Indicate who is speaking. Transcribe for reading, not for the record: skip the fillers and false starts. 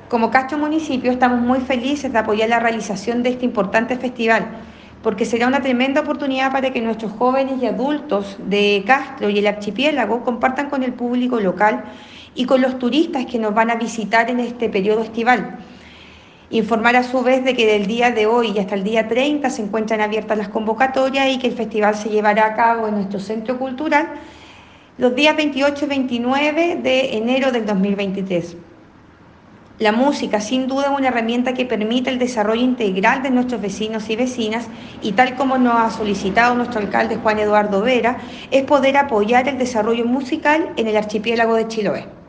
Speaker 1: Como Castro Municipio estamos muy felices de apoyar la realización de este importante festival, porque será una tremenda oportunidad para que nuestros jóvenes y adultos de Castro y el archipiélago compartan con el público local y con los turistas que nos van a visitar en este periodo estival. Informar a su vez de que del día de hoy y hasta el día 30 se encuentran abiertas las convocatorias y que el festival se llevará a cabo en nuestro centro cultural los días 28 y 29 de enero del 2023. La música, sin duda, es una herramienta que permite el desarrollo integral de nuestros vecinos y vecinas y tal como nos ha solicitado nuestro alcalde Juan Eduardo Vera, es poder apoyar el desarrollo musical en el archipiélago de Chiloé.